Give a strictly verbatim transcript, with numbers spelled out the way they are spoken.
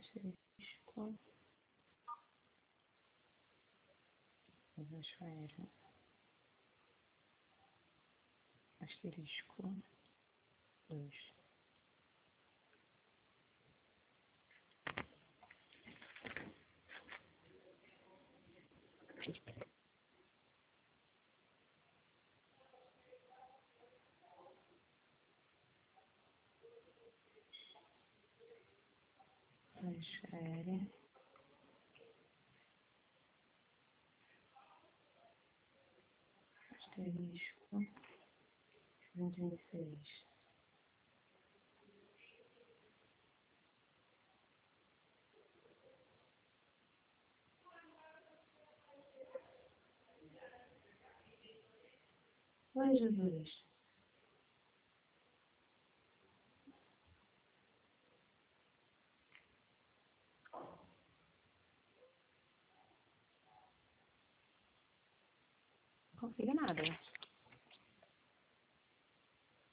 asterisco, baixo aéreo, asterisco, dois. Baixo aéreo, asterisco, vinte e seis. Ai, Jesus. Não consigo nada.